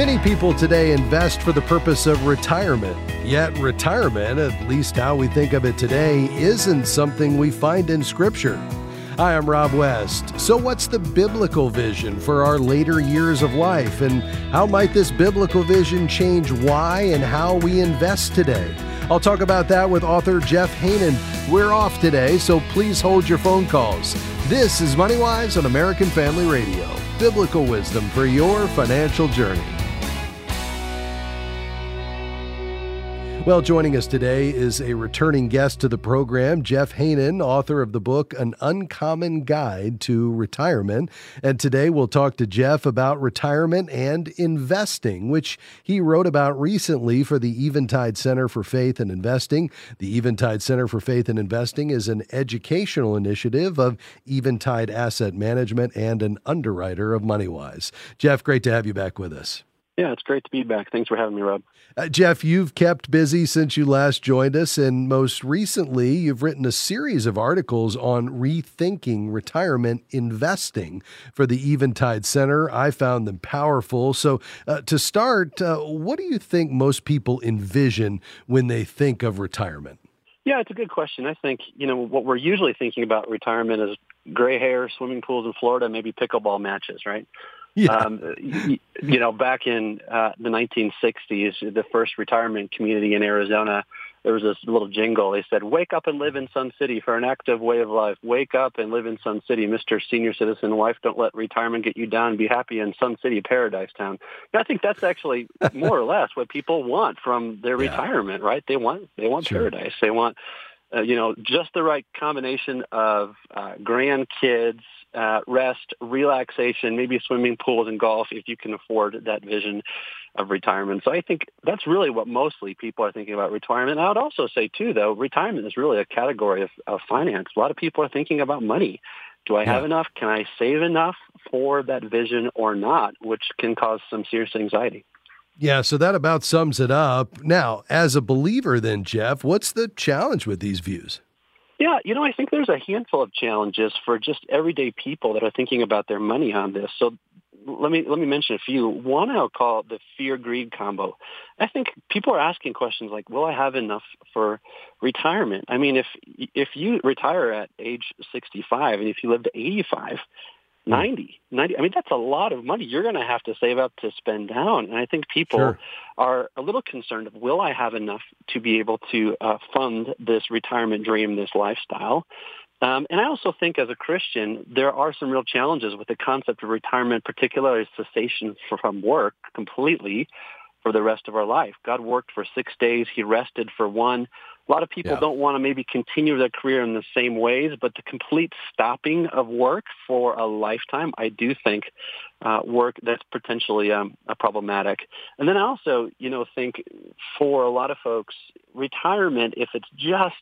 Many people today invest for the purpose of retirement, yet retirement, at least how we think of it today, isn't something we find in Scripture. Hi, I'm Rob West. So what's the biblical vision for our later years of life, and how might this biblical vision change why and how we invest today? I'll talk about that with author Jeff Haanen. We're off today, so please hold your phone calls. This is MoneyWise on American Family Radio. Biblical wisdom for your financial journey. Well, joining us today is a returning guest to the program, Jeff Haanen, author of the book, An Uncommon Guide to Retirement. And today we'll talk to Jeff about retirement and investing, which he wrote about recently for the Eventide Center for Faith and Investing. The Eventide Center for Faith and Investing is an educational initiative of Eventide Asset Management and an underwriter of MoneyWise. Jeff, great to have you back with us. Yeah, it's great to be back. Thanks for having me, Rob. Jeff, you've kept busy since you last joined us, and most recently, you've written a series of articles on rethinking retirement investing for the Eventide Center. I found them powerful. So to start, what do you think most people envision when they think of retirement? Yeah, it's a good question. I think, what we're usually thinking about retirement is gray hair, swimming pools in Florida, maybe pickleball matches, right? Yeah. Back in the 1960s, the first retirement community in Arizona, there was this little jingle. They said, "Wake up and live in Sun City for an active way of life. Wake up and live in Sun City, Mr. Senior Citizen Wife. Don't let retirement get you down. Be happy in Sun City, Paradise Town." And I think that's actually more or less what people want from their retirement, right? They want Sure. paradise. They want, just the right combination of grandkids, rest, relaxation, maybe swimming pools and golf if you can afford that vision of retirement. So I think that's really what mostly people are thinking about retirement. And I would also say, too, though, retirement is really a category of finance. A lot of people are thinking about money. Do I have enough? Can I save enough for that vision or not, which can cause some serious anxiety. Yeah, so that about sums it up. Now, as a believer then, Jeff, what's the challenge with these views? Yeah, I think there's a handful of challenges for just everyday people that are thinking about their money on this. So let me mention a few. One I'll call the fear-greed combo. I think people are asking questions like, will I have enough for retirement? I mean, if you retire at age 65 and if you live to 85, 90, I mean, that's a lot of money you're going to have to save up to spend down. And I think people are a little concerned of, will I have enough to be able to fund this retirement dream, this lifestyle? And I also think as a Christian, there are some real challenges with the concept of retirement, particularly cessation from work completely for the rest of our life. God worked for 6 days. He rested for one. A lot of people don't want to maybe continue their career in the same ways, but the complete stopping of work for a lifetime, I do think work that's potentially problematic. And then I also, think for a lot of folks, retirement, if it's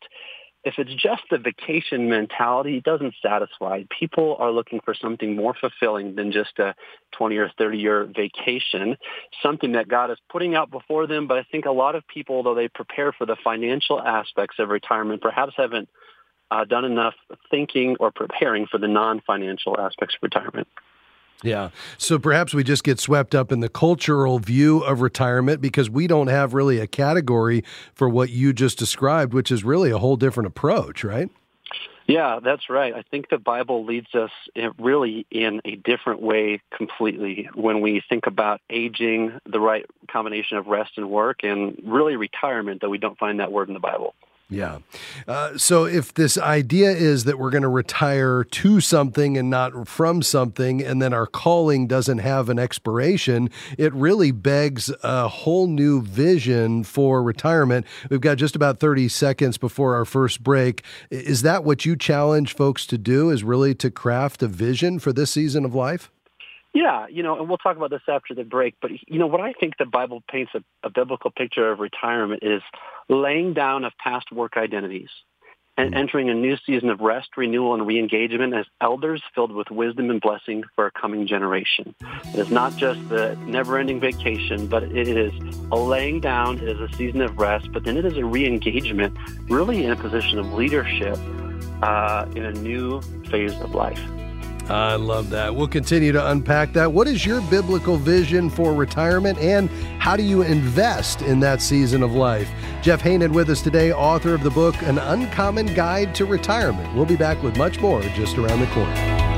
just the vacation mentality, it doesn't satisfy. People are looking for something more fulfilling than just a 20 or 30-year vacation, something that God is putting out before them. But I think a lot of people, though they prepare for the financial aspects of retirement, perhaps haven't done enough thinking or preparing for the non-financial aspects of retirement. Yeah. So perhaps we just get swept up in the cultural view of retirement because we don't have really a category for what you just described, which is really a whole different approach, right? Yeah, that's right. I think the Bible leads us really in a different way completely when we think about aging, the right combination of rest and work, and really retirement, though we don't find that word in the Bible. Yeah. So if this idea is that we're going to retire to something and not from something, and then our calling doesn't have an expiration, it really begs a whole new vision for retirement. We've got just about 30 seconds before our first break. Is that what you challenge folks to do, is really to craft a vision for this season of life? Yeah, and we'll talk about this after the break, but, what I think the Bible paints a biblical picture of retirement is laying down of past work identities and entering a new season of rest, renewal, and re-engagement as elders filled with wisdom and blessing for a coming generation. It is not just the never-ending vacation, but it is a laying down, it is a season of rest, but then it is a re-engagement, really in a position of leadership in a new phase of life. I love that. We'll continue to unpack that. What is your biblical vision for retirement, and how do you invest in that season of life? Jeff Haanen with us today, author of the book, An Uncommon Guide to Retirement. We'll be back with much more just around the corner.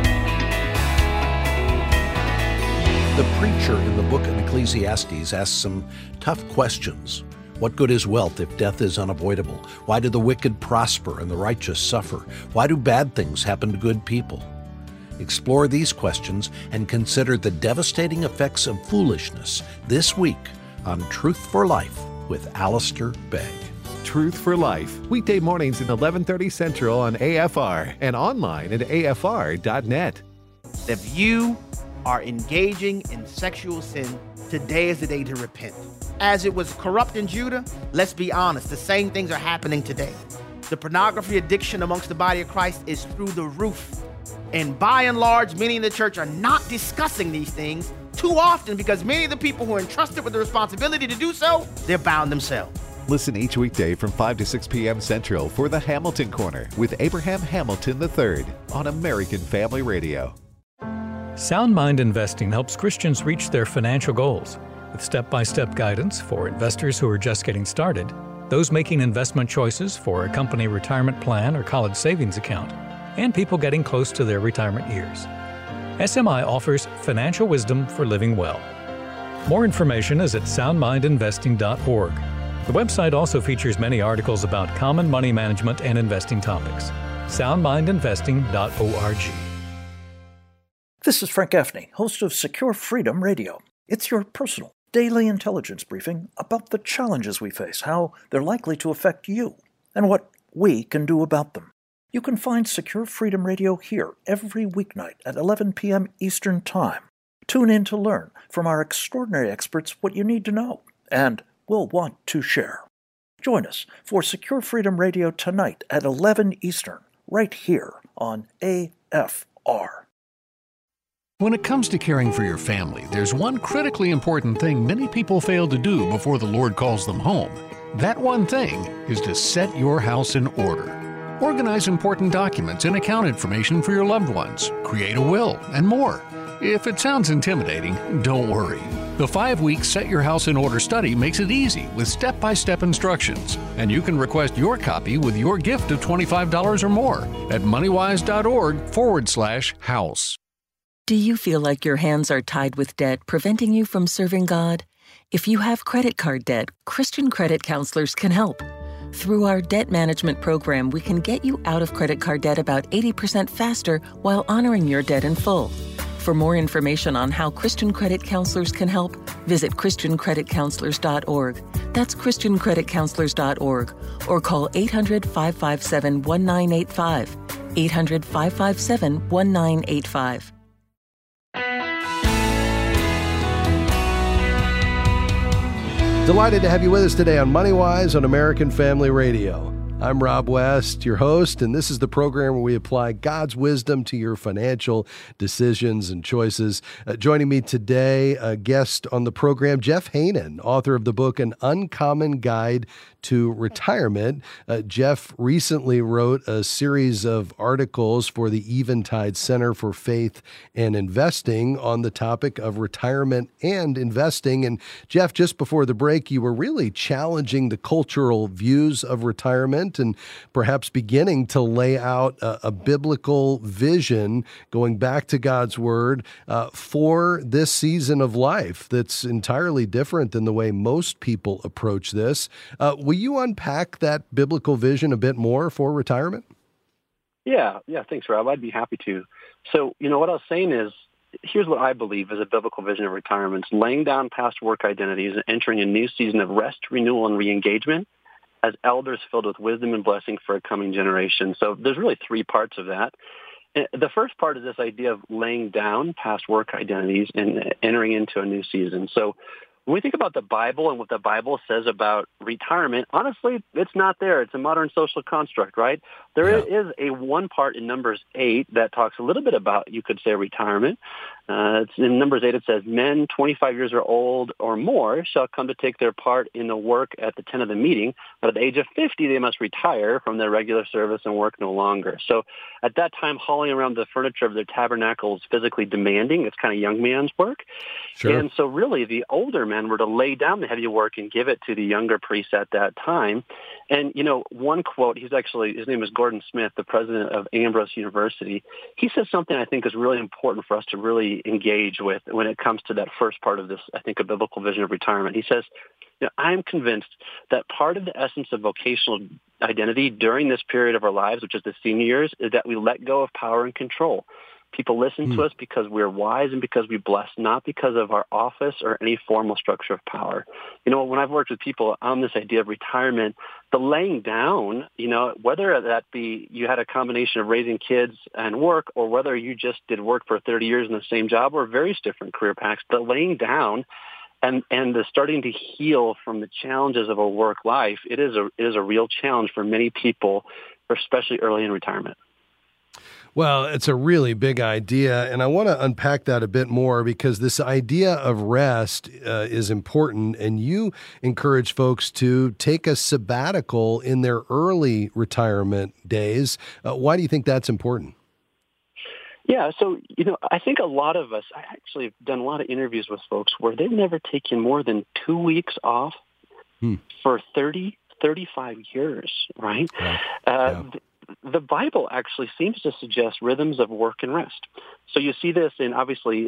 The preacher in the book of Ecclesiastes asks some tough questions. What good is wealth if death is unavoidable? Why do the wicked prosper and the righteous suffer? Why do bad things happen to good people? Explore these questions and consider the devastating effects of foolishness this week on Truth for Life with Alistair Begg. Truth for Life, weekday mornings at 11:30 Central on AFR and online at afr.net. If you are engaging in sexual sin, today is the day to repent. As it was corrupt in Judah, let's be honest, the same things are happening today. The pornography addiction amongst the body of Christ is through the roof. And by and large, many in the church are not discussing these things too often because many of the people who are entrusted with the responsibility to do so, they're bound themselves. Listen each weekday from 5 to 6 p.m. Central for the Hamilton Corner with Abraham Hamilton III on American Family Radio. Sound Mind Investing helps Christians reach their financial goals with step-by-step guidance for investors who are just getting started, those making investment choices for a company retirement plan or college savings account, and people getting close to their retirement years. SMI offers financial wisdom for living well. More information is at soundmindinvesting.org. The website also features many articles about common money management and investing topics. soundmindinvesting.org. This is Frank Gaffney, host of Secure Freedom Radio. It's your personal daily intelligence briefing about the challenges we face, how they're likely to affect you, and what we can do about them. You can find Secure Freedom Radio here every weeknight at 11 p.m. Eastern Time. Tune in to learn from our extraordinary experts what you need to know and will want to share. Join us for Secure Freedom Radio tonight at 11 Eastern, right here on AFR. When it comes to caring for your family, there's one critically important thing many people fail to do before the Lord calls them home. That one thing is to set your house in order. Organize important documents and account information for your loved ones, create a will, and more. If it sounds intimidating, don't worry. The 5-week Set Your House in Order study makes it easy with step-by-step instructions, and you can request your copy with your gift of $25 or more at moneywise.org/house. Do you feel like your hands are tied with debt, preventing you from serving God? If you have credit card debt, Christian credit counselors can help. Through our debt management program, we can get you out of credit card debt about 80% faster while honoring your debt in full. For more information on how Christian credit counselors can help, visit ChristianCreditCounselors.org. That's ChristianCreditCounselors.org. Or call 800-557-1985. 800-557-1985. Delighted to have you with us today on MoneyWise on American Family Radio. I'm Rob West, your host, and this is the program where we apply God's wisdom to your financial decisions and choices. Joining me today, a guest on the program, Jeff Haanen, author of the book, An Uncommon Guide to Retirement. Jeff recently wrote a series of articles for the Eventide Center for Faith and Investing on the topic of retirement and investing. And Jeff, just before the break, you were really challenging the cultural views of retirement and perhaps beginning to lay out a biblical vision going back to God's Word for this season of life that's entirely different than the way most people approach this. Will you unpack that biblical vision a bit more for retirement? Yeah, thanks, Rob. I'd be happy to. So, what I was saying is, here's what I believe is a biblical vision of retirement. It's laying down past work identities and entering a new season of rest, renewal, and re-engagement as elders filled with wisdom and blessing for a coming generation. So there's really 3 parts of that. The first part is this idea of laying down past work identities and entering into a new season. So when we think about the Bible and what the Bible says about retirement, honestly, it's not there. It's a modern social construct, right? There is a one part in Numbers 8 that talks a little bit about, you could say, retirement. It's in Numbers 8, it says, men 25 years or old or more shall come to take their part in the work at the tent of the meeting, but at the age of 50, they must retire from their regular service and work no longer. So at that time, hauling around the furniture of their tabernacle is physically demanding. It's kind of young man's work. Sure. And so really the older men were to lay down the heavy work and give it to the younger priests at that time. And, one quote, his name is Gordon Smith, the president of Ambrose University. He says something I think is really important for us to really engage with when it comes to that first part of this, I think, a biblical vision of retirement. He says, I'm convinced that part of the essence of vocational identity during this period of our lives, which is the senior years, is that we let go of power and control. People listen to us because we're wise and because we bless, not because of our office or any formal structure of power. When I've worked with people on this idea of retirement, the laying down, whether that be you had a combination of raising kids and work, or whether you just did work for 30 years in the same job, or various different career paths, the laying down and the starting to heal from the challenges of a work life, it is a real challenge for many people, especially early in retirement. Well, it's a really big idea, and I want to unpack that a bit more because this idea of rest is important, and you encourage folks to take a sabbatical in their early retirement days. Why do you think that's important? Yeah, so, I think a lot of us, I actually have done a lot of interviews with folks where they've never taken more than 2 weeks off for 30, 35 years, right? Yeah. The Bible actually seems to suggest rhythms of work and rest. So you see this in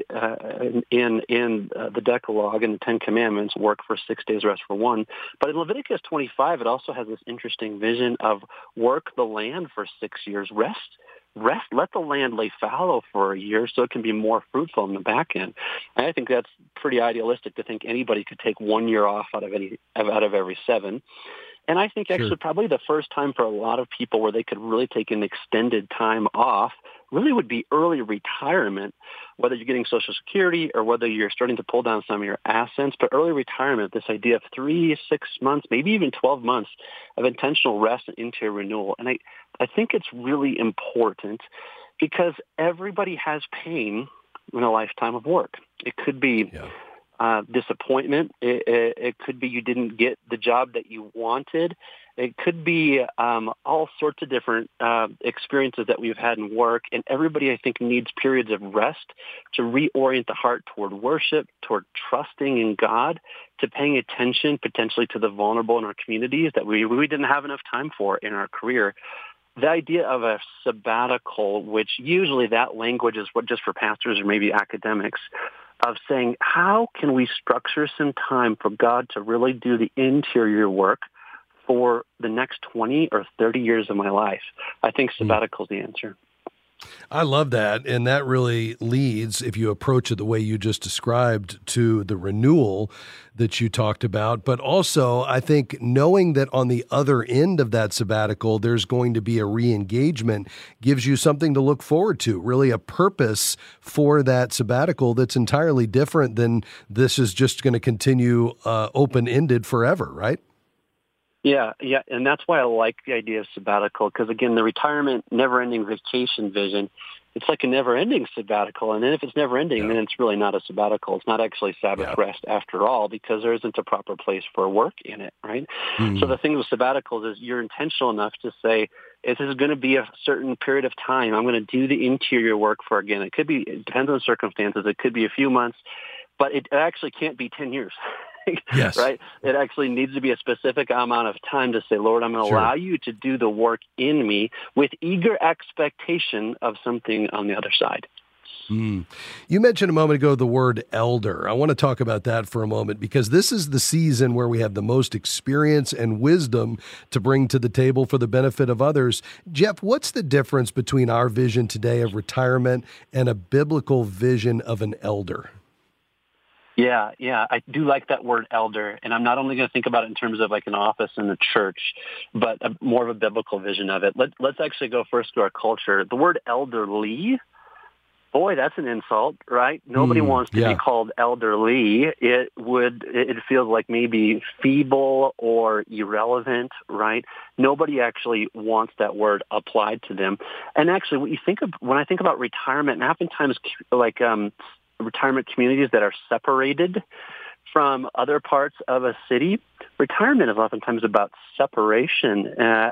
the Decalogue and the Ten Commandments, work for 6 days, rest for one. But in Leviticus 25, it also has this interesting vision of work the land for 6 years, rest, let the land lay fallow for a year so it can be more fruitful in the back end. And I think that's pretty idealistic to think anybody could take 1 year off out of every 7. And I think actually probably the first time for a lot of people where they could really take an extended time off really would be early retirement, whether you're getting Social Security or whether you're starting to pull down some of your assets. But early retirement, this idea of 3, 6 months, maybe even 12 months of intentional rest and interior renewal. And I think it's really important because everybody has pain in a lifetime of work. It could be disappointment. It could be you didn't get the job that you wanted. It could be all sorts of different experiences that we've had in work. And everybody, I think, needs periods of rest to reorient the heart toward worship, toward trusting in God, to paying attention potentially to the vulnerable in our communities that we didn't have enough time for in our career. The idea of a sabbatical, which usually that language is what just for pastors or maybe academics, of saying, how can we structure some time for God to really do the interior work for the next 20 or 30 years of my life? I think sabbatical is the answer. I love that. And that really leads, if you approach it the way you just described, to the renewal that you talked about. But also, I think knowing that on the other end of that sabbatical, there's going to be a re-engagement gives you something to look forward to, really a purpose for that sabbatical that's entirely different than this is just going to continue open-ended forever, right? Yeah, and that's why I like the idea of sabbatical, because, again, the retirement, never-ending vacation vision, it's like a never-ending sabbatical, and then if it's never-ending, then it's really not a sabbatical. It's not actually Sabbath rest after all, because there isn't a proper place for work in it, right? So the thing with sabbaticals is you're intentional enough to say, this is going to be a certain period of time. I'm going to do the interior work for, again, it depends on the circumstances. It could be a few months, but it actually can't be 10 years. Yes. Right? It actually needs to be a specific amount of time to say, Lord, I'm going to allow you to do the work in me with eager expectation of something on the other side. You mentioned a moment ago the word elder. I want to talk about that for a moment because this is the season where we have the most experience and wisdom to bring to the table for the benefit of others. Jeff, what's the difference between our vision today of retirement and a biblical vision of an elder? Yeah, I do like that word elder, and I'm not only going to think about it in terms of like an office in the church, but more of a biblical vision of it. Let's actually go first to our culture. The word elderly, boy, that's an insult, right? Nobody wants to be called elderly. It feels like maybe feeble or irrelevant, right? Nobody actually wants that word applied to them. And actually, when I think about retirement, and oftentimes like retirement communities that are separated from other parts of a city. Retirement is oftentimes about separation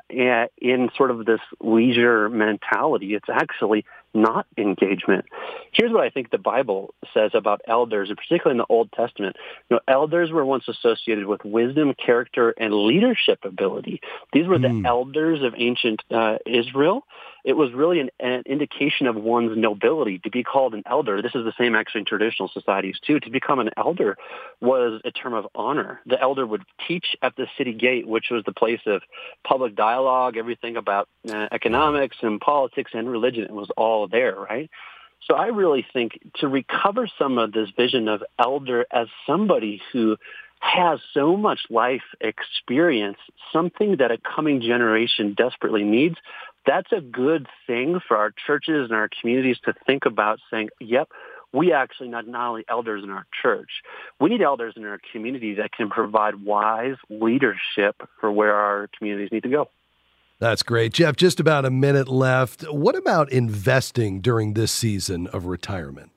in sort of this leisure mentality. It's actually not engagement. Here's what I think the Bible says about elders, and particularly in the Old Testament. Elders were once associated with wisdom, character, and leadership ability. These were the elders of ancient Israel. It was really an indication of one's nobility to be called an elder. This is the same actually in traditional societies too. To become an elder was a term of honor. The elder would teach at the city gate, which was the place of public dialogue, everything about economics and politics and religion. It was all there, right? So I really think to recover some of this vision of elder as somebody who has so much life experience, something that a coming generation desperately needs, that's a good thing for our churches and our communities to think about, saying, yep, we actually not only elders in our church, we need elders in our community that can provide wise leadership for where our communities need to go. That's great. Jeff, just about a minute left. What about investing during this season of retirement?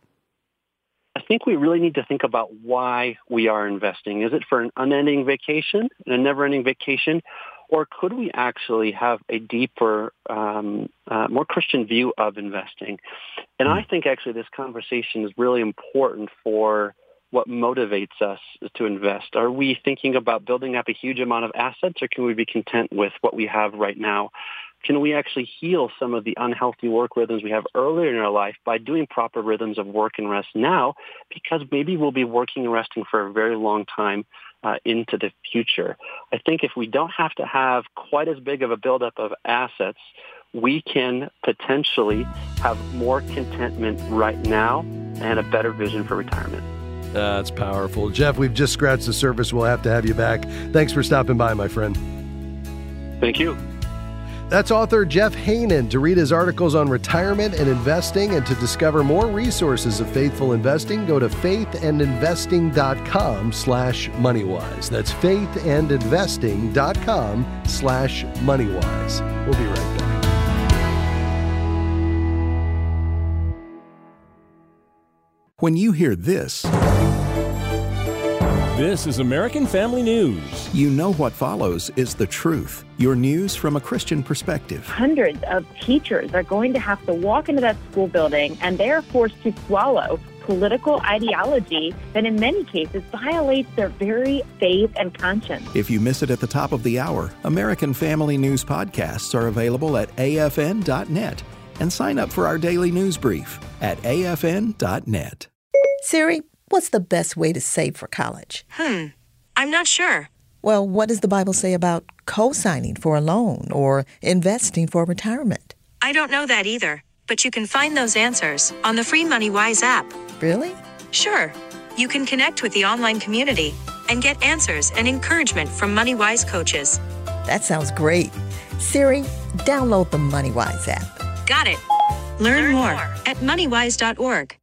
I think we really need to think about why we are investing. Is it for an unending vacation, a never-ending vacation, or could we actually have a deeper, more Christian view of investing? And I think actually this conversation is really important for what motivates us to invest. Are we thinking about building up a huge amount of assets, or can we be content with what we have right now? Can we actually heal some of the unhealthy work rhythms we have earlier in our life by doing proper rhythms of work and rest now? Because maybe we'll be working and resting for a very long time into the future. I think if we don't have to have quite as big of a buildup of assets, we can potentially have more contentment right now and a better vision for retirement. That's powerful. Jeff, we've just scratched the surface. We'll have to have you back. Thanks for stopping by, my friend. Thank you. That's author Jeff Haanen. To read his articles on retirement and investing and to discover more resources of faithful investing, go to faithandinvesting.com/moneywise. That's faithandinvesting.com/moneywise. We'll be right back. When you hear this is American Family News. You know what follows is the truth. Your news from a Christian perspective. Hundreds of teachers are going to have to walk into that school building, and they are forced to swallow political ideology that in many cases violates their very faith and conscience. If you miss it at the top of the hour, American Family News podcasts are available at afn.net. And sign up for our daily news brief at afn.net. Siri, what's the best way to save for college? I'm not sure. Well, what does the Bible say about co-signing for a loan or investing for retirement? I don't know that either, but you can find those answers on the free MoneyWise app. Really? Sure. You can connect with the online community and get answers and encouragement from MoneyWise coaches. That sounds great. Siri, download the MoneyWise app. Got it. Learn more at moneywise.org.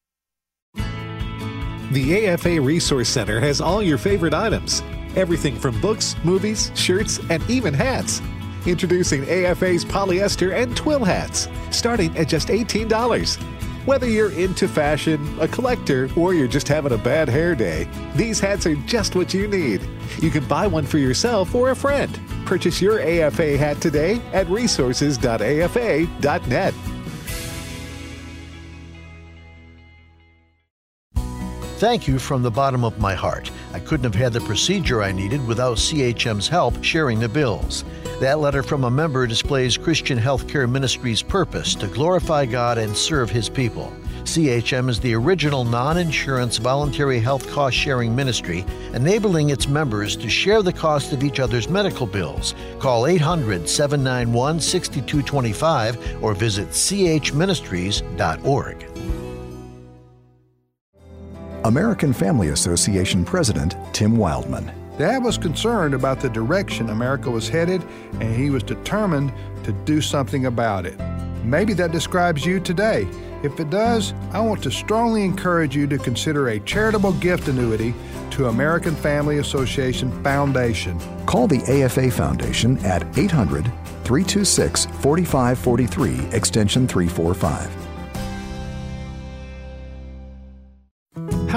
The AFA Resource Center has all your favorite items. Everything from books, movies, shirts, and even hats. Introducing AFA's polyester and twill hats, starting at just $18. Whether you're into fashion, a collector, or you're just having a bad hair day, these hats are just what you need. You can buy one for yourself or a friend. Purchase your AFA hat today at resources.afa.net. Thank you from the bottom of my heart. I couldn't have had the procedure I needed without CHM's help sharing the bills. That letter from a member displays Christian Healthcare Ministries' purpose to glorify God and serve His people. CHM is the original non-insurance voluntary health cost-sharing ministry, enabling its members to share the cost of each other's medical bills. Call 800-791-6225 or visit chministries.org. American Family Association President Tim Wildman. Dad was concerned about the direction America was headed, and he was determined to do something about it. Maybe that describes you today. If it does, I want to strongly encourage you to consider a charitable gift annuity to American Family Association Foundation. Call the AFA Foundation at 800-326-4543, extension 345.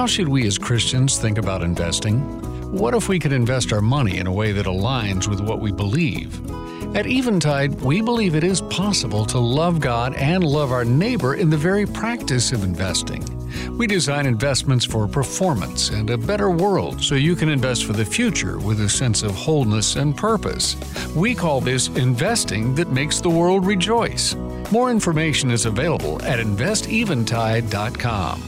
how should we as Christians think about investing? What if we could invest our money in a way that aligns with what we believe? At Eventide, we believe it is possible to love God and love our neighbor in the very practice of investing. We design investments for performance and a better world so you can invest for the future with a sense of wholeness and purpose. We call this investing that makes the world rejoice. More information is available at investeventide.com.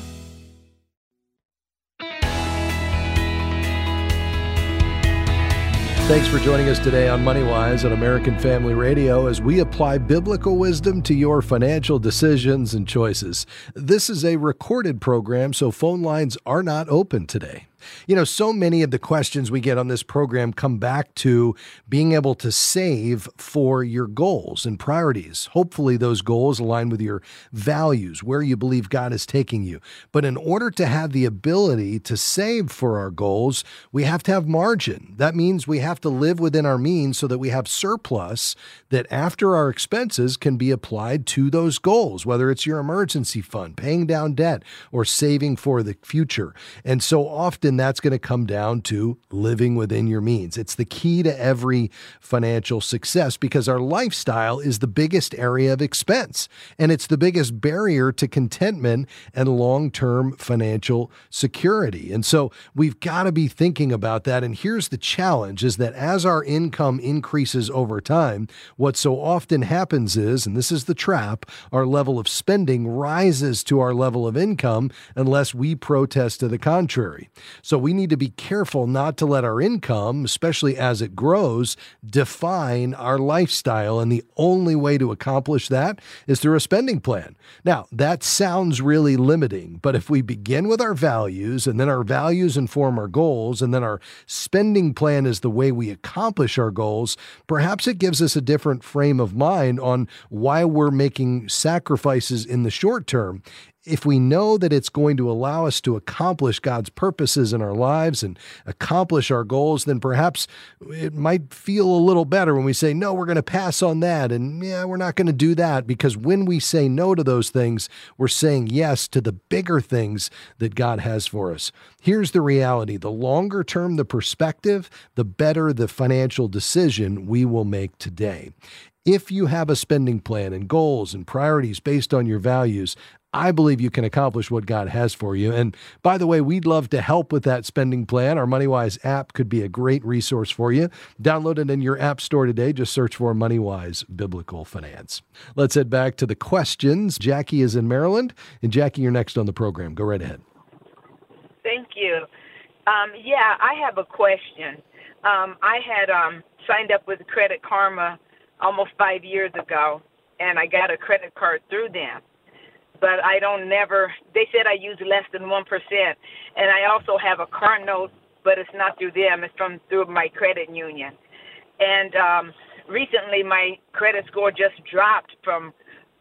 Thanks for joining us today on MoneyWise on American Family Radio as we apply biblical wisdom to your financial decisions and choices. This is a recorded program, so phone lines are not open today. You know, so many of the questions we get on this program come back to being able to save for your goals and priorities. Hopefully those goals align with your values, where you believe God is taking you. But in order to have the ability to save for our goals, we have to have margin. That means we have to live within our means so that we have surplus that after our expenses can be applied to those goals, whether it's your emergency fund, paying down debt, or saving for the future. And so often that's going to come down to living within your means. It's the key to every financial success because our lifestyle is the biggest area of expense, and it's the biggest barrier to contentment and long-term financial security. And so we've got to be thinking about that. And here's the challenge is that as our income increases over time, what so often happens is, and this is the trap, our level of spending rises to our level of income unless we protest to the contrary. So we need to be careful not to let our income, especially as it grows, define our lifestyle. And the only way to accomplish that is through a spending plan. Now, that sounds really limiting, but if we begin with our values and then our values inform our goals and then our spending plan is the way we accomplish our goals, perhaps it gives us a different frame of mind on why we're making sacrifices in the short term. If we know that it's going to allow us to accomplish God's purposes in our lives and accomplish our goals, then perhaps it might feel a little better when we say, no, we're going to pass on that. And yeah, we're not going to do that, because when we say no to those things, we're saying yes to the bigger things that God has for us. Here's the reality. The longer term the perspective, the better the financial decision we will make today. If you have a spending plan and goals and priorities based on your values, I believe you can accomplish what God has for you. And by the way, we'd love to help with that spending plan. Our MoneyWise app could be a great resource for you. Download it in your app store today. Just search for MoneyWise Biblical Finance. Let's head back to the questions. Jackie is in Maryland. And Jackie, you're next on the program. Go right ahead. Thank you. I have a question. I had signed up with Credit Karma almost 5 years ago, and I got a credit card through them. But they said I use less than 1%. And I also have a car note, but it's not through them. It's through my credit union. And recently my credit score just dropped from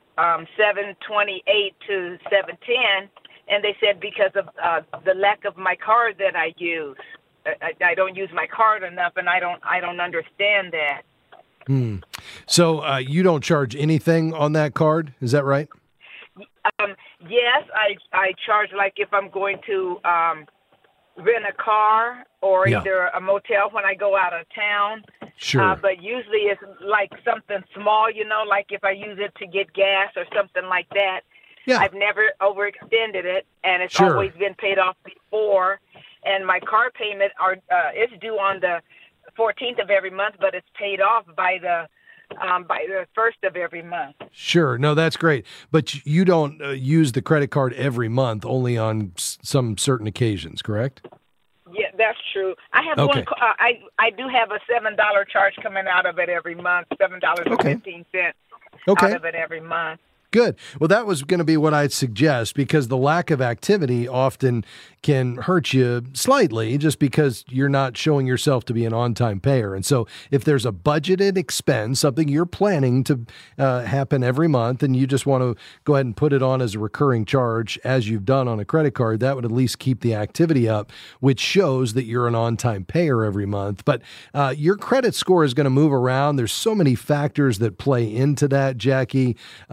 728 to 710. And they said because of the lack of my card that I use. I don't use my card enough, and I don't understand that. So you don't charge anything on that card, is that right? Yes, I charge, like if I'm going to rent a car or either a motel when I go out of town. Sure. But usually it's like something small, like if I use it to get gas or something like that. Yeah. I've never overextended it, and it's always been paid off before. And my car payment is due on the 14th of every month, but it's paid off by the 1st of every month. Sure. No, that's great. But you don't use the credit card every month, only on some certain occasions, correct? Yeah, that's true. I have one. I do have a $7 charge coming out of it every month, $7.15 out of it every month. Good. Well, that was going to be what I'd suggest, because the lack of activity often can hurt you slightly just because you're not showing yourself to be an on-time payer. And so if there's a budgeted expense, something you're planning to happen every month, and you just want to go ahead and put it on as a recurring charge as you've done on a credit card, that would at least keep the activity up, which shows that you're an on-time payer every month. But your credit score is going to move around. There's so many factors that play into that, Jackie. It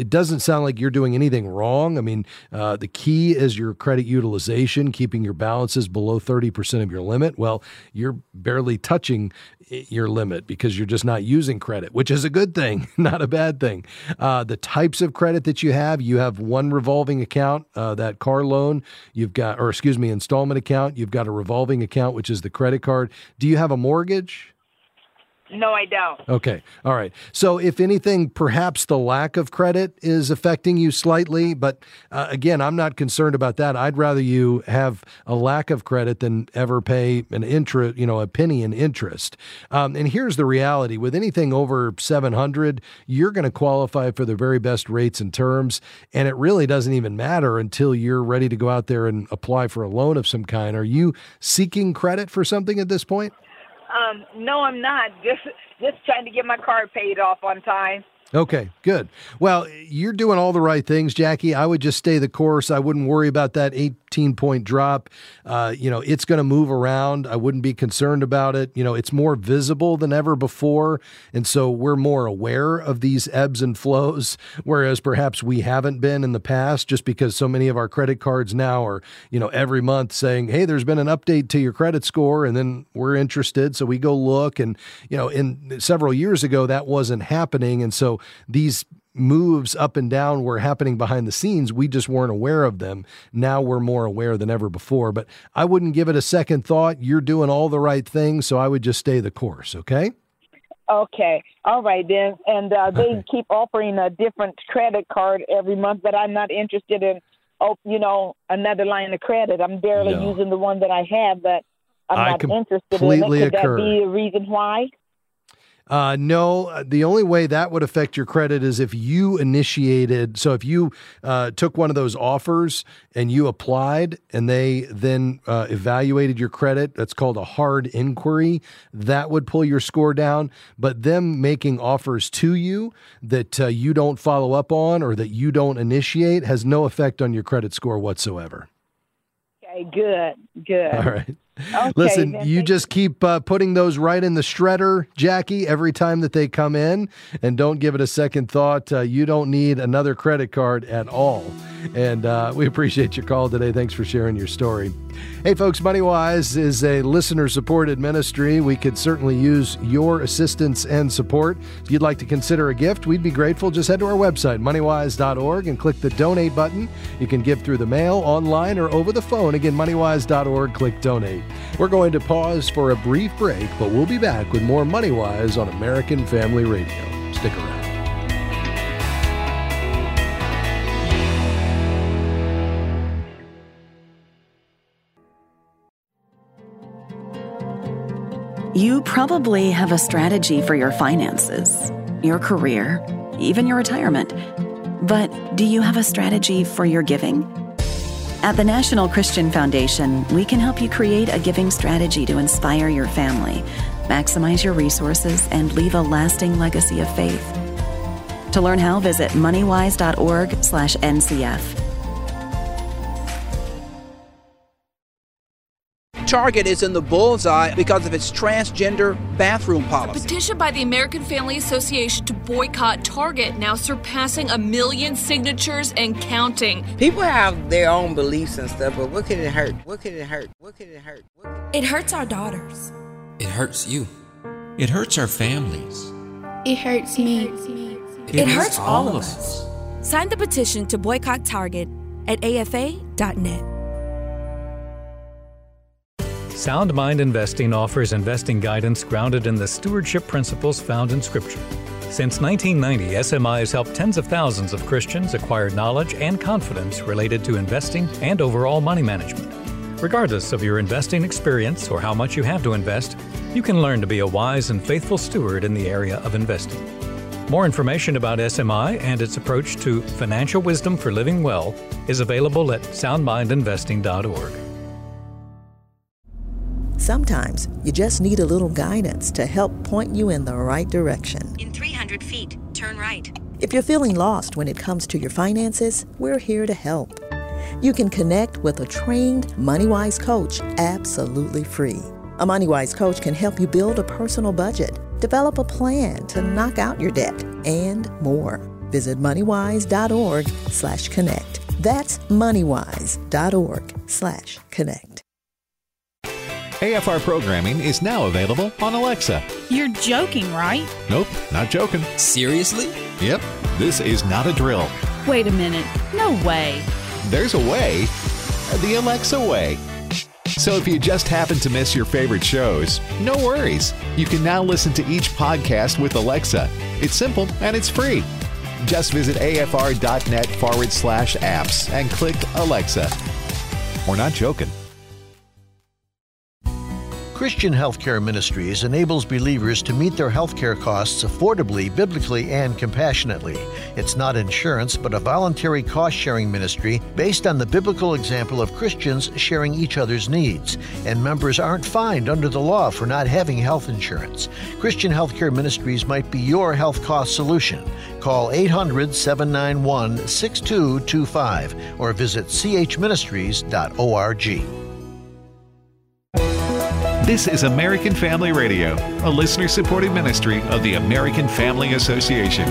it doesn't sound like you're doing anything wrong. I mean, the key is your credit utilization, keeping your balances below 30% of your limit. Well, you're barely touching your limit because you're just not using credit, which is a good thing, not a bad thing. The types of credit that you have one revolving account, that car loan, installment account. You've got a revolving account, which is the credit card. Do you have a mortgage? No, I don't. Okay. All right. So if anything, perhaps the lack of credit is affecting you slightly. But again, I'm not concerned about that. I'd rather you have a lack of credit than ever pay an interest, a penny in interest. And here's the reality. With anything over 700, you're going to qualify for the very best rates and terms. And it really doesn't even matter until you're ready to go out there and apply for a loan of some kind. Are you seeking credit for something at this point? No, I'm not. Just trying to get my car paid off on time. Okay, good. Well, you're doing all the right things, Jackie. I would just stay the course. I wouldn't worry about that 18-point drop. It's going to move around. I wouldn't be concerned about it. It's more visible than ever before. And so we're more aware of these ebbs and flows, whereas perhaps we haven't been in the past, just because so many of our credit cards now are, every month saying, hey, there's been an update to your credit score. And then we're interested. So we go look. And, in several years ago, that wasn't happening. And so these moves up and down were happening behind the scenes. We just weren't aware of them. Now we're more aware than ever before. But I wouldn't give it a second thought. You're doing all the right things, so I would just stay the course, okay? Okay. All right, then. And they keep offering a different credit card every month, but I'm not interested in, another line of credit. I'm barely using the one that I have, but I'm not interested in it. Could that be a reason why? No, the only way that would affect your credit is if you initiated. So if you took one of those offers and you applied and they then evaluated your credit, that's called a hard inquiry, that would pull your score down. But them making offers to you that you don't follow up on or that you don't initiate has no effect on your credit score whatsoever. Okay, good. All right. Okay, listen, you just keep putting those right in the shredder, Jackie, every time that they come in, and don't give it a second thought. You don't need another credit card at all. And we appreciate your call today. Thanks for sharing your story. Hey, folks, MoneyWise is a listener-supported ministry. We could certainly use your assistance and support. If you'd like to consider a gift, we'd be grateful. Just head to our website, moneywise.org, and click the donate button. You can give through the mail, online, or over the phone. Again, moneywise.org, click donate. We're going to pause for a brief break, but we'll be back with more MoneyWise on American Family Radio. Stick around. You probably have a strategy for your finances, your career, even your retirement. But do you have a strategy for your giving? At the National Christian Foundation, we can help you create a giving strategy to inspire your family, maximize your resources, and leave a lasting legacy of faith. To learn how, visit moneywise.org/NCF. Target is in the bullseye because of its transgender bathroom policy. A petition by the American Family Association to boycott Target now surpassing 1 million signatures and counting. People have their own beliefs and stuff, but what can it hurt? It hurts our daughters. It hurts you. It hurts our families. It hurts me. It hurts all of us. Sign the petition to boycott Target at afa.net. Sound Mind Investing offers investing guidance grounded in the stewardship principles found in Scripture. Since 1990, SMI has helped tens of thousands of Christians acquire knowledge and confidence related to investing and overall money management. Regardless of your investing experience or how much you have to invest, you can learn to be a wise and faithful steward in the area of investing. More information about SMI and its approach to financial wisdom for living well is available at soundmindinvesting.org. Sometimes you just need a little guidance to help point you in the right direction. In 300 feet, turn right. If you're feeling lost when it comes to your finances, we're here to help. You can connect with a trained MoneyWise coach absolutely free. A MoneyWise coach can help you build a personal budget, develop a plan to knock out your debt, and more. Visit moneywise.org/connect. That's moneywise.org/connect. AFR programming is now available on Alexa. You're joking, right? Nope, not joking. Seriously? Yep, this is not a drill. Wait a minute. No way. There's a way. The Alexa way. So if you just happen to miss your favorite shows, no worries. You can now listen to each podcast with Alexa. It's simple and it's free. Just visit afr.net/apps and click Alexa. We're not joking. Christian Healthcare Ministries enables believers to meet their healthcare costs affordably, biblically, and compassionately. It's not insurance, but a voluntary cost-sharing ministry based on the biblical example of Christians sharing each other's needs. And members aren't fined under the law for not having health insurance. Christian Healthcare Ministries might be your health cost solution. Call 800-791-6225 or visit chministries.org. This is American Family Radio, a listener-supported ministry of the American Family Association.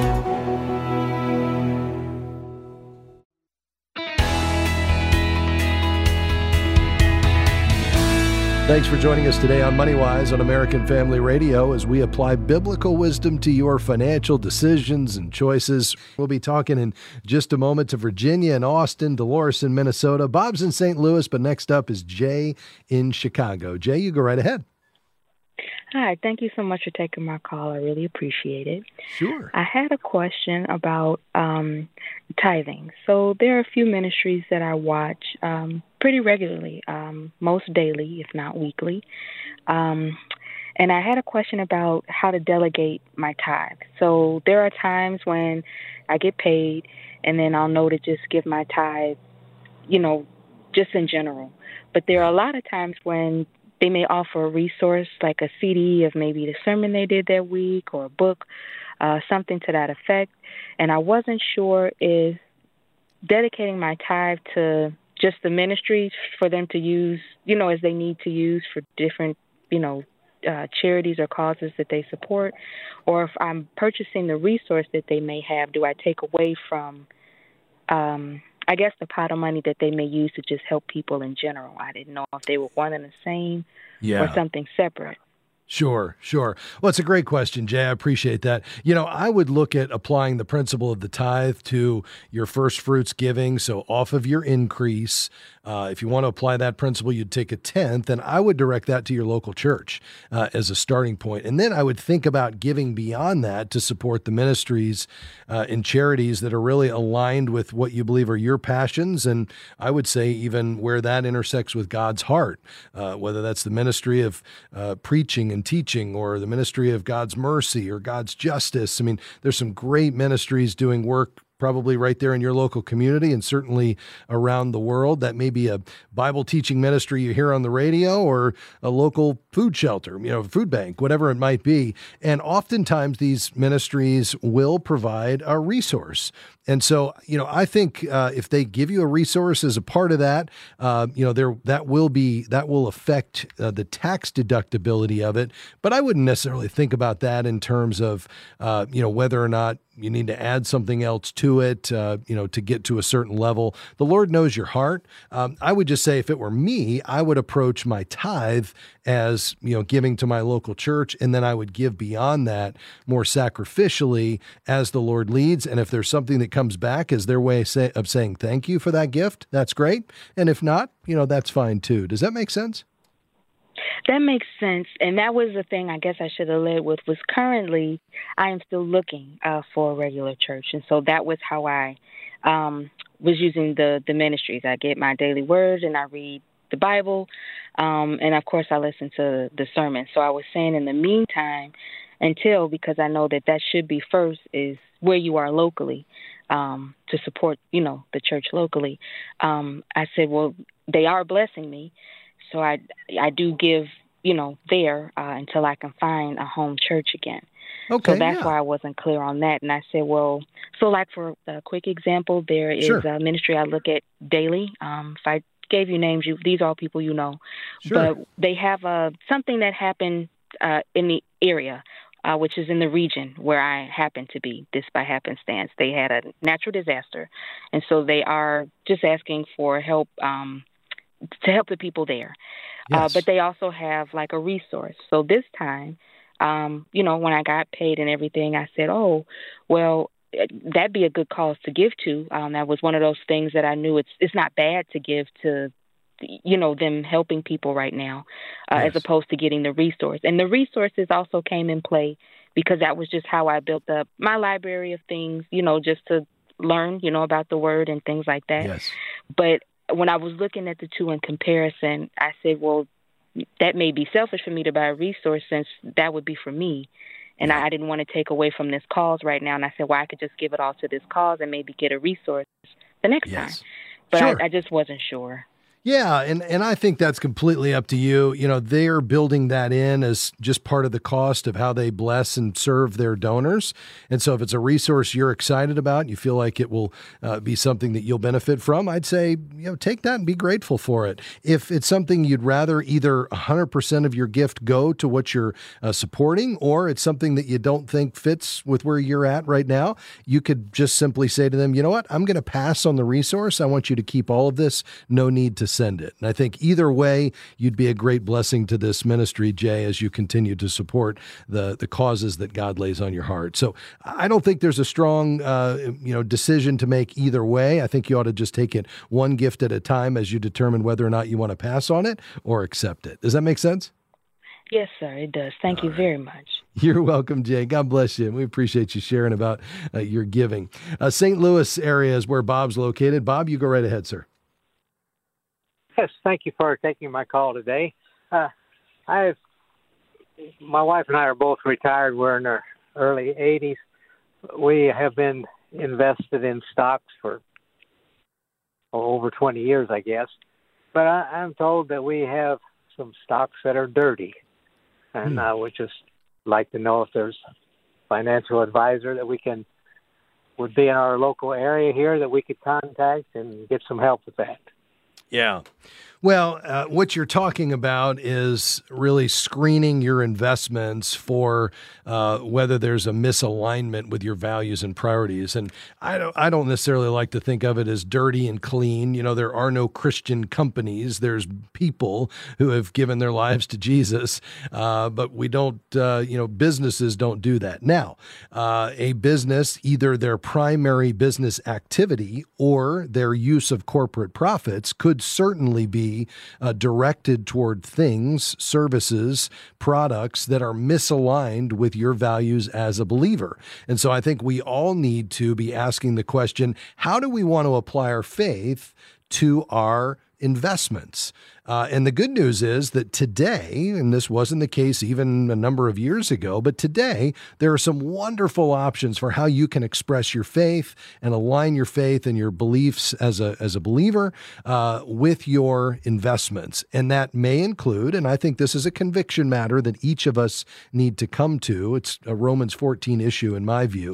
Thanks for joining us today on MoneyWise on American Family Radio as we apply biblical wisdom to your financial decisions and choices. We'll be talking in just a moment to Virginia and Austin, Dolores in Minnesota, Bob's in St. Louis, but next up is Jay in Chicago. Jay, you go right ahead. Hi, thank you so much for taking my call. I really appreciate it. Sure. I had a question about tithing. So there are a few ministries that I watch pretty regularly, most daily, if not weekly. And I had a question about how to delegate my tithe. So there are times when I get paid and then I'll know to just give my tithe, just in general. But there are a lot of times when they may offer a resource like a CD of maybe the sermon they did that week or a book, something to that effect. And I wasn't sure if dedicating my tithe to just the ministries for them to use, as they need to use for different, charities or causes that they support, or if I'm purchasing the resource that they may have, do I take away from the pot of money that they may use to just help people in general? I didn't know if they were one and the same or something separate. Sure. Well, it's a great question, Jay. I appreciate that. I would look at applying the principle of the tithe to your first fruits giving, so off of your increase. If you want to apply that principle, you'd take a tenth, and I would direct that to your local church as a starting point. And then I would think about giving beyond that to support the ministries and charities that are really aligned with what you believe are your passions, and I would say even where that intersects with God's heart, whether that's the ministry of preaching and teaching or the ministry of God's mercy or God's justice. I mean, there's some great ministries doing work probably right there in your local community and certainly around the world. That may be a Bible teaching ministry you hear on the radio or a local food shelter, food bank, whatever it might be. And oftentimes these ministries will provide a resource. And so, I think if they give you a resource as a part of that, that will affect the tax deductibility of it. But I wouldn't necessarily think about that in terms of, whether or not you need to add something else to it, to get to a certain level. The Lord knows your heart. I would just say if it were me, I would approach my tithe as, giving to my local church, and then I would give beyond that more sacrificially as the Lord leads. And if there's something that comes back as their way of saying thank you for that gift, that's great. And if not, that's fine too. Does that make sense? That makes sense. And that was the thing I guess I should have led with was currently I am still looking for a regular church. And so that was how I was using the ministries. I get my daily word and I read the Bible. And of course I listen to the sermon. So I was saying in the meantime, because I know that should be first is where you are locally to support, the church locally. I said, well, they are blessing me. So I do give, there until I can find a home church again. Okay, so that's why I wasn't clear on that. And I said, well, so like for a quick example, there is a ministry I look at daily. If I gave you names, these are all people you know. Sure. But they have something that happened in the area. which is in the region where I happen to be, this by happenstance. They had a natural disaster, and so they are just asking for help to help the people there. Yes. But they also have like a resource. So this time, when I got paid and everything, I said, oh, well, that'd be a good cause to give to. That was one of those things that I knew it's not bad to give to, them helping people right now, as opposed to getting the resource. And the resources also came in play because that was just how I built up my library of things, just to learn, about the word and things like that. Yes. But when I was looking at the two in comparison, I said, well, that may be selfish for me to buy a resource since that would be for me. And I didn't want to take away from this cause right now. And I said, well, I could just give it all to this cause and maybe get a resource the next time. But Sure. I just wasn't sure. Yeah, and I think that's completely up to you. They're building that in as just part of the cost of how they bless and serve their donors. And so if it's a resource you're excited about, you feel like it will be something that you'll benefit from, I'd say, take that and be grateful for it. If it's something you'd rather either 100% of your gift go to what you're supporting, or it's something that you don't think fits with where you're at right now, you could just simply say to them, you know what, I'm going to pass on the resource. I want you to keep all of this. No need to send it. And I think either way, you'd be a great blessing to this ministry, Jay, as you continue to support the causes that God lays on your heart. So I don't think there's a strong, decision to make either way. I think you ought to just take it one gift at a time as you determine whether or not you want to pass on it or accept it. Does that make sense? Yes, sir, it does. Thank you very much. You're welcome, Jay. God bless you. We appreciate you sharing about your giving. St. Louis area is where Bob's located. Bob, you go right ahead, sir. Yes, thank you for taking my call today. My wife and I are both retired. We're in our early 80s. We have been invested in stocks for over 20 years, I guess. But I'm told that we have some stocks that are dirty. And I would just like to know if there's a financial advisor that would be in our local area here that we could contact and get some help with that. Yeah. Well, what you're talking about is really screening your investments for whether there's a misalignment with your values and priorities. And I don't necessarily like to think of it as dirty and clean. There are no Christian companies. There's people who have given their lives to Jesus, but we don't, businesses don't do that. Now, a business, either their primary business activity or their use of corporate profits could certainly be directed toward things, services, products that are misaligned with your values as a believer. And so I think we all need to be asking the question, how do we want to apply our faith to our investments? And the good news is that today, and this wasn't the case even a number of years ago, but today there are some wonderful options for how you can express your faith and align your faith and your beliefs as a believer with your investments. And that may include, and I think this is a conviction matter that each of us need to come to. It's a Romans 14 issue in my view,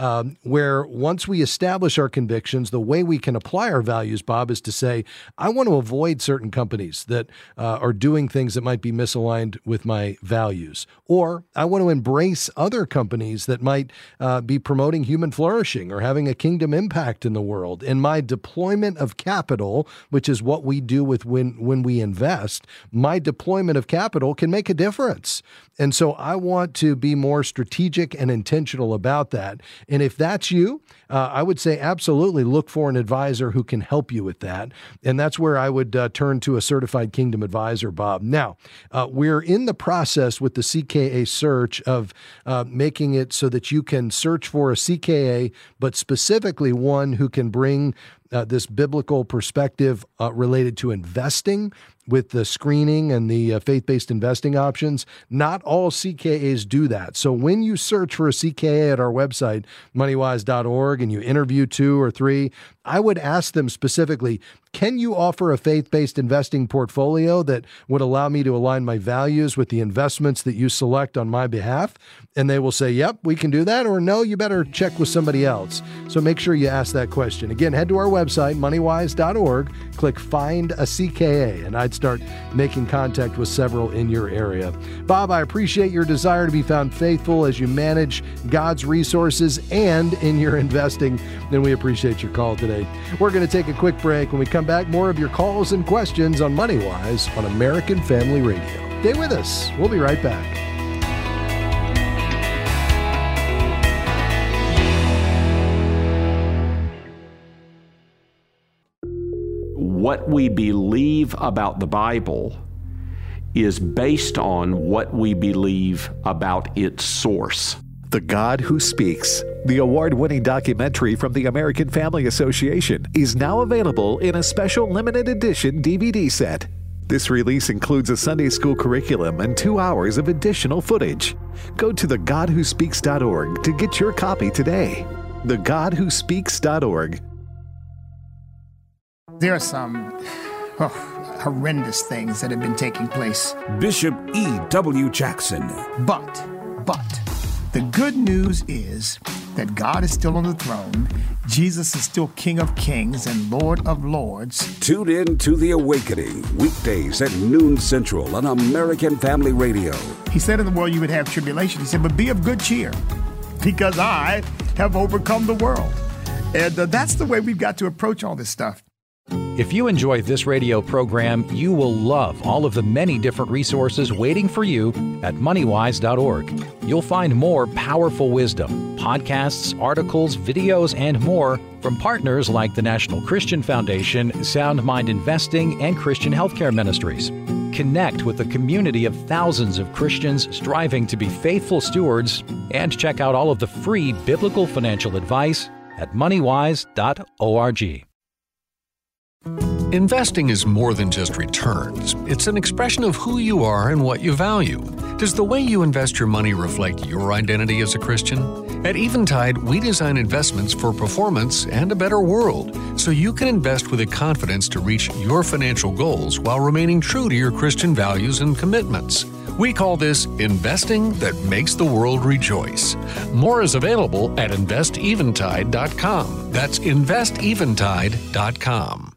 where once we establish our convictions, the way we can apply our values, Bob, is to say, I want to avoid certain companies that are doing things that might be misaligned with my values. Or I want to embrace other companies that might be promoting human flourishing or having a kingdom impact in the world. And my deployment of capital, which is what we do with when we invest, my deployment of capital can make a difference. And so I want to be more strategic and intentional about that. And if that's you, I would say absolutely look for an advisor who can help you with that. And that's where I would turn to a certified kingdom advisor, Bob. Now, we're in the process with the CKA search of making it so that you can search for a CKA, but specifically one who can bring this biblical perspective related to investing with the screening and the faith-based investing options. Not all CKAs do that. So when you search for a CKA at our website, moneywise.org, and you interview 2 or 3, I would ask them specifically, can you offer a faith-based investing portfolio that would allow me to align my values with the investments that you select on my behalf? And they will say, yep, we can do that, or no, you better check with somebody else. So make sure you ask that question. Again, head to our website, moneywise.org, click Find a CKA, and I'd start making contact with several in your area. Bob, I appreciate your desire to be found faithful as you manage God's resources and in your investing, and we appreciate your call today. We're going to take a quick break. When we come back, more of your calls and questions on MoneyWise on American Family Radio. Stay with us. We'll be right back. What we believe about the Bible is based on what we believe about its source. The God Who Speaks, the award-winning documentary from the American Family Association, is now available in a special limited edition DVD set. This release includes a Sunday school curriculum and 2 hours of additional footage. Go to thegodwhospeaks.org to get your copy today. thegodwhospeaks.org. There are some horrendous things that have been taking place. Bishop E.W. Jackson. But, the good news is that God is still on the throne. Jesus is still King of Kings and Lord of Lords. Tune in to The Awakening, weekdays at noon Central on American Family Radio. He said in the world you would have tribulation. He said, but be of good cheer, because I have overcome the world. And that's the way we've got to approach all this stuff. If you enjoy this radio program, you will love all of the many different resources waiting for you at moneywise.org. You'll find more powerful wisdom, podcasts, articles, videos, and more from partners like the National Christian Foundation, Sound Mind Investing, and Christian Healthcare Ministries. Connect with a community of thousands of Christians striving to be faithful stewards, and check out all of the free biblical financial advice at moneywise.org. Investing is more than just returns. It's an expression of who you are and what you value. Does the way you invest your money reflect your identity as a Christian? At Eventide, we design investments for performance and a better world, so you can invest with the confidence to reach your financial goals while remaining true to your Christian values and commitments. We call this investing that makes the world rejoice. More is available at investeventide.com. That's investeventide.com.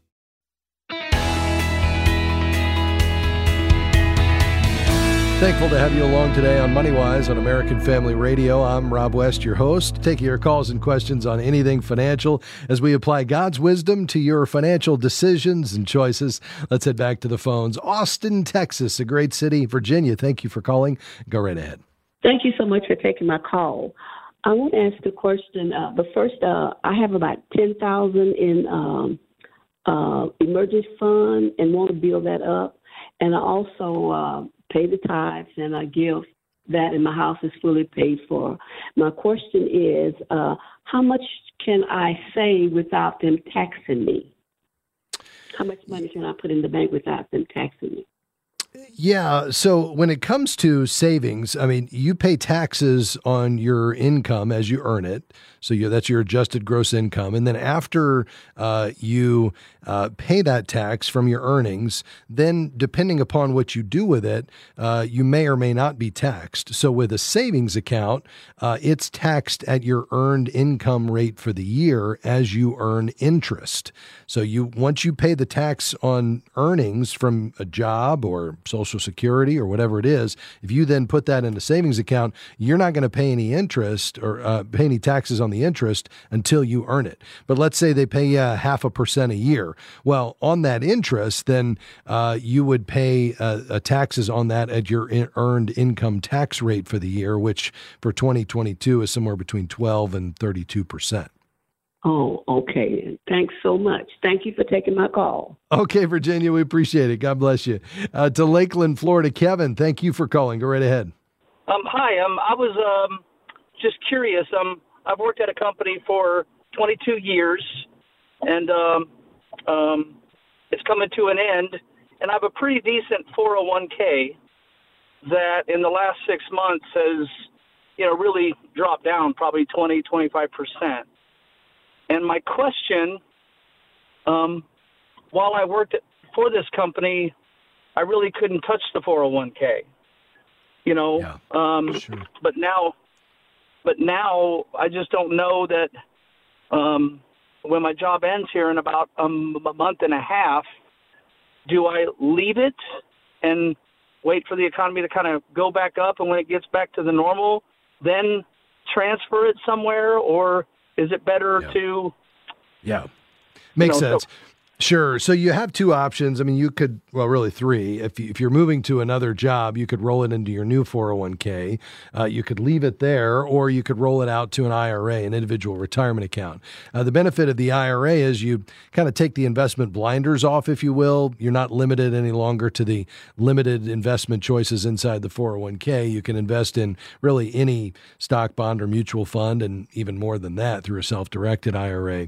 Thankful to have you along today on MoneyWise on American Family Radio. I'm Rob West, your host, taking your calls and questions on anything financial as we apply God's wisdom to your financial decisions and choices. Let's head back to the phones. Austin, Texas, a great city. Virginia, thank you for calling. Go right ahead. Thank you so much for taking my call. I want to ask a question, but first, I have about $10,000 in emergency fund and want to build that up, and I also pay the tithes and I give that, and my house is fully paid for. My question is, how much can I save without them taxing me? How much money can I put in the bank without them taxing me? Yeah. So when it comes to savings, I mean, you pay taxes on your income as you earn it. So that's your adjusted gross income. And then after you pay that tax from your earnings, then depending upon what you do with it, you may or may not be taxed. So with a savings account, it's taxed at your earned income rate for the year as you earn interest. So once you pay the tax on earnings from a job or Social Security or whatever it is, if you then put that in a savings account, you're not going to pay any interest or pay any taxes on the interest until you earn it. But let's say they pay you 0.5% a year. Well, on that interest, then you would pay taxes on that at your earned income tax rate for the year, which for 2022 is somewhere between 12 and 32%. Oh, okay. Thanks so much. Thank you for taking my call. Okay, Virginia, we appreciate it. God bless you. To Lakeland, Florida, Kevin, thank you for calling. Go right ahead. Hi. I was just curious. I've worked at a company for 22 years, and it's coming to an end. And I have a pretty decent 401k that in the last 6 months has, really dropped down probably 20, 25%. And my question while I worked for this company, I really couldn't touch the 401k. Sure. But now I just don't know that when my job ends here in about a month and a half, do I leave it and wait for the economy to kind of go back up, and when it gets back to the normal, then transfer it somewhere, or is it better to? Yeah, makes sense. Sure. So you have two options. I mean, you could, well, really three. If you're moving to another job, you could roll it into your new 401k. You could leave it there, or you could roll it out to an IRA, an individual retirement account. The benefit of the IRA is you kind of take the investment blinders off, if you will. You're not limited any longer to the limited investment choices inside the 401k. You can invest in really any stock, bond, or mutual fund, and even more than that through a self-directed IRA.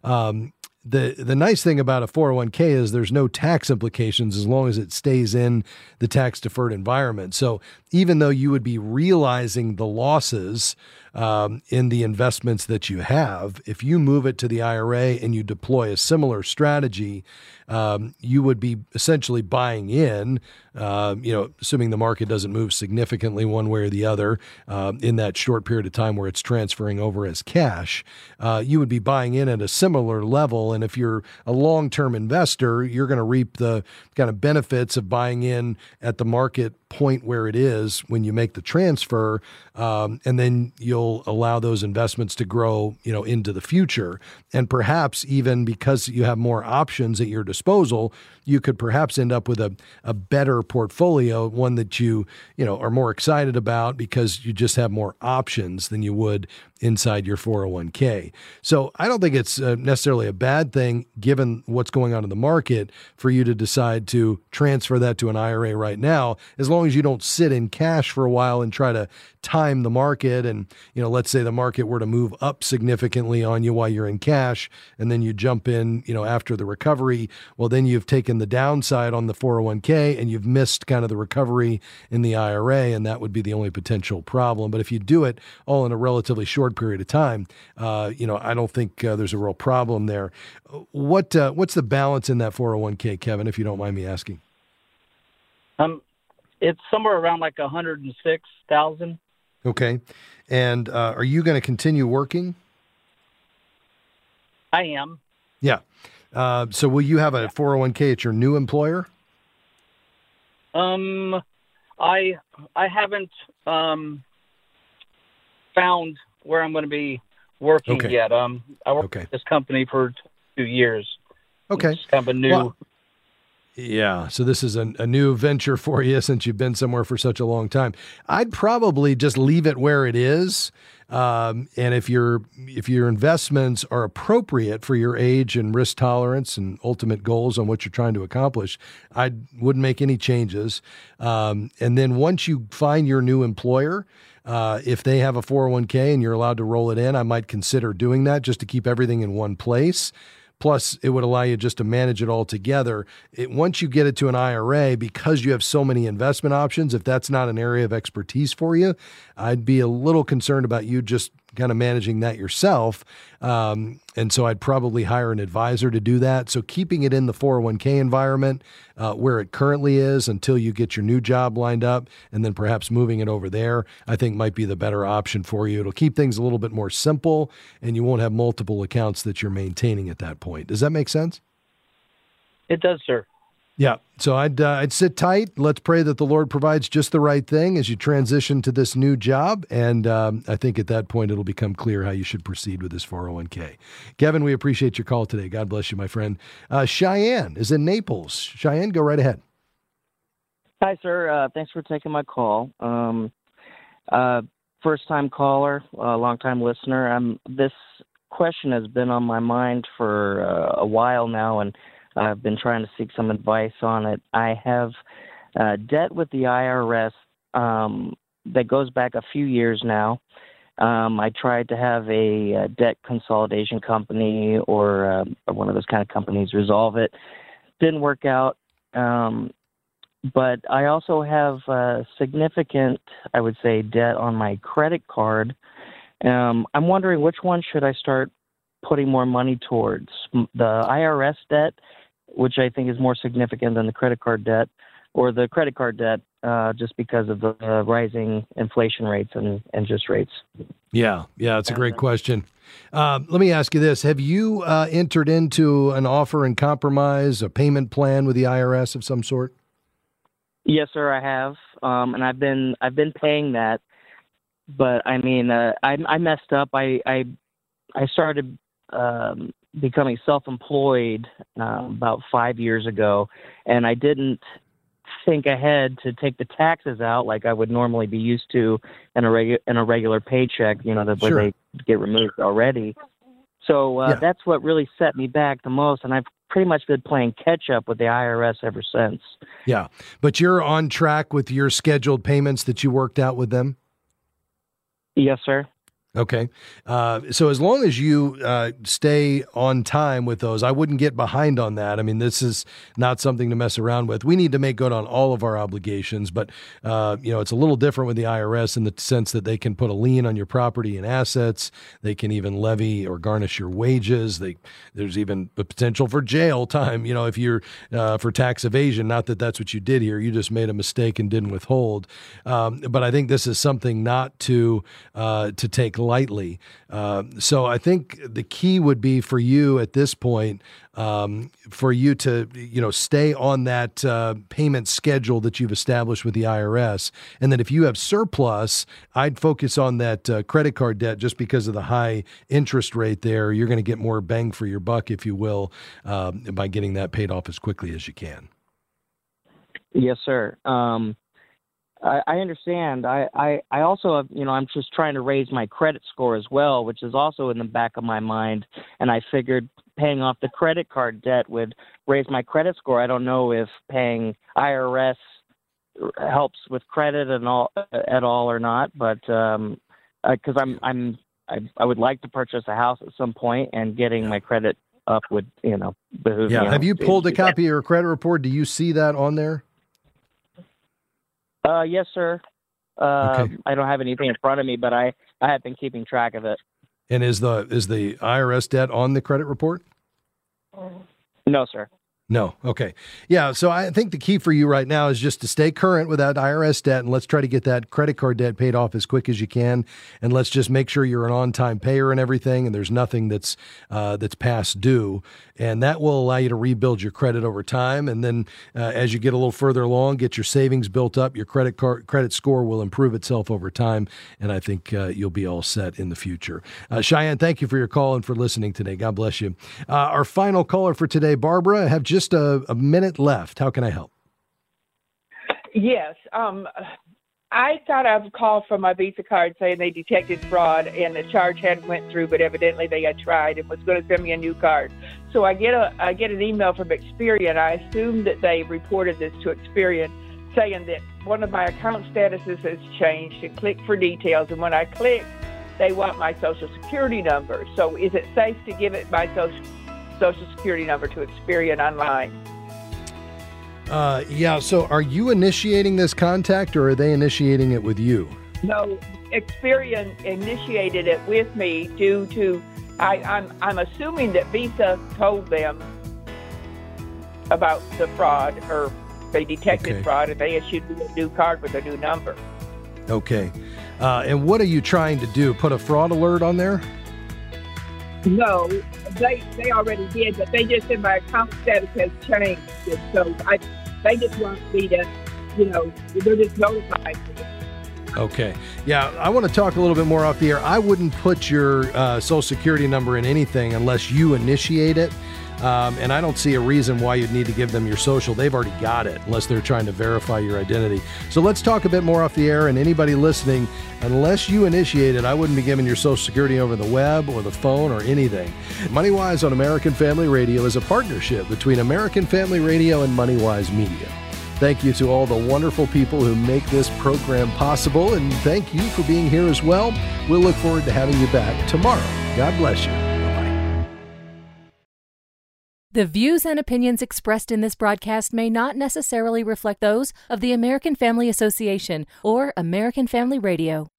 The nice thing about a 401k is there's no tax implications as long as it stays in the tax-deferred environment. So even though you would be realizing the losses in the investments that you have, if you move it to the IRA and you deploy a similar strategy, you would be essentially buying in, assuming the market doesn't move significantly one way or the other in that short period of time where it's transferring over as cash, you would be buying in at a similar level. And if you're a long-term investor, you're going to reap the kind of benefits of buying in at the market point where it is when you make the transfer, and then you'll allow those investments to grow, into the future. And perhaps even because you have more options at your disposal, you could perhaps end up with a better portfolio, one that you are more excited about because you just have more options than you would inside your 401k. So I don't think it's necessarily a bad thing, given what's going on in the market, for you to decide to transfer that to an IRA right now, as long as you don't sit in cash for a while and try to time the market. And, let's say the market were to move up significantly on you while you're in cash, and then you jump in, after the recovery. Well, then you've taken the downside on the 401k and you've missed kind of the recovery in the IRA, and that would be the only potential problem. But if you do it all in a relatively short period of time, I don't think there's a real problem there. What's the balance in that 401k, Kevin, if you don't mind me asking? It's somewhere around like 106,000. Okay. And are you going to continue working? I am. Yeah. So will you have a 401k at your new employer? I haven't found where I'm going to be working yet. I worked at this company for 2 years. Okay. It's kind of a new. Well, yeah. So this is a new venture for you since you've been somewhere for such a long time. I'd probably just leave it where it is. And if your investments are appropriate for your age and risk tolerance and ultimate goals on what you're trying to accomplish, I wouldn't make any changes. And then once you find your new employer, if they have a 401k and you're allowed to roll it in, I might consider doing that just to keep everything in one place. Plus, it would allow you just to manage it all together. Once you get it to an IRA, because you have so many investment options, if that's not an area of expertise for you, I'd be a little concerned about you just kind of managing that yourself. And so I'd probably hire an advisor to do that. So keeping it in the 401k environment where it currently is until you get your new job lined up, and then perhaps moving it over there, I think might be the better option for you. It'll keep things a little bit more simple, and you won't have multiple accounts that you're maintaining at that point. Does that make sense? It does, sir. Yeah. So I'd sit tight. Let's pray that the Lord provides just the right thing as you transition to this new job. And I think at that point, it'll become clear how you should proceed with this 401k. Kevin, we appreciate your call today. God bless you, my friend. Cheyenne is in Naples. Cheyenne, go right ahead. Hi, sir. Thanks for taking my call. First-time caller, long-time listener. This question has been on my mind for a while now, and I've been trying to seek some advice on it. I have debt with the IRS that goes back a few years now. I tried to have a debt consolidation company or one of those kind of companies resolve it. Didn't work out. But I also have significant, I would say, debt on my credit card. I'm wondering which one should I start putting more money towards the IRS debt, which I think is more significant than the credit card debt, or the credit card debt, just because of the rising inflation rates and interest rates. Yeah, it's a great question. Let me ask you this. Have you entered into an offer in compromise, a payment plan with the IRS of some sort? Yes, sir, I have. And I've been paying that. But I mean, I messed up. I started becoming self-employed about 5 years ago, and I didn't think ahead to take the taxes out like I would normally be used to in a regular paycheck. Where they get removed already. So that's what really set me back the most, and I've pretty much been playing catch up with the IRS ever since. Yeah, but you're on track with your scheduled payments that you worked out with them? Yes, sir. Okay. So as long as you stay on time with those, I wouldn't get behind on that. I mean, this is not something to mess around with. We need to make good on all of our obligations, but it's a little different with the IRS in the sense that they can put a lien on your property and assets. They can even levy or garnish your wages. There's even the potential for jail time, if you're for tax evasion. Not that that's what you did here. You just made a mistake and didn't withhold. But I think this is something not to take lightly. So I think the key would be for you at this point, for you to, stay on that payment schedule that you've established with the IRS. And then if you have surplus, I'd focus on that credit card debt just because of the high interest rate there. You're going to get more bang for your buck, if you will, by getting that paid off as quickly as you can. Yes, sir. I understand. I also have, I'm just trying to raise my credit score as well, which is also in the back of my mind. And I figured paying off the credit card debt would raise my credit score. I don't know if paying IRS helps with credit and all at all or not, but because I would like to purchase a house at some point, and getting my credit up would, behoove me. Have you pulled a copy of your credit report? Do you see that on there? Yes, sir. Okay. I don't have anything in front of me, but I have been keeping track of it. And is the IRS debt on the credit report? No, sir. No. Okay. Yeah. So I think the key for you right now is just to stay current with that IRS debt, and let's try to get that credit card debt paid off as quick as you can. And let's just make sure you're an on-time payer and everything, and there's nothing that's past due. And that will allow you to rebuild your credit over time. And then as you get a little further along, get your savings built up, your credit score will improve itself over time. And I think you'll be all set in the future. Cheyenne, thank you for your call and for listening today. God bless you. Our final caller for today, Barbara, I have just a minute left. How can I help? Yes. I got a call from my Visa card saying they detected fraud and the charge hadn't went through, but evidently they had tried and was going to send me a new card. So I get an email from Experian. I assume that they reported this to Experian, saying that one of my account statuses has changed, and click for details. And when I click, they want my Social Security number. So is it safe to give it my Social Security number to Experian online? So are you initiating this contact, or are they initiating it with you? No, Experian initiated it with me due to, I'm assuming that Visa told them about the fraud, or they detected fraud, and they issued me a new card with a new number. Okay. And what are you trying to do? Put a fraud alert on there? No, they already did, but they just said my account status has changed. And so they just want me to, they're just notifying me. Okay. Yeah, I want to talk a little bit more off the air. I wouldn't put your Social Security number in anything unless you initiate it. And I don't see a reason why you'd need to give them your social. They've already got it, unless they're trying to verify your identity. So let's talk a bit more off the air. And anybody listening, unless you initiate it, I wouldn't be giving your Social Security over the web or the phone or anything. MoneyWise on American Family Radio is a partnership between American Family Radio and MoneyWise Media. Thank you to all the wonderful people who make this program possible, and thank you for being here as well. We'll look forward to having you back tomorrow. God bless you. The views and opinions expressed in this broadcast may not necessarily reflect those of the American Family Association or American Family Radio.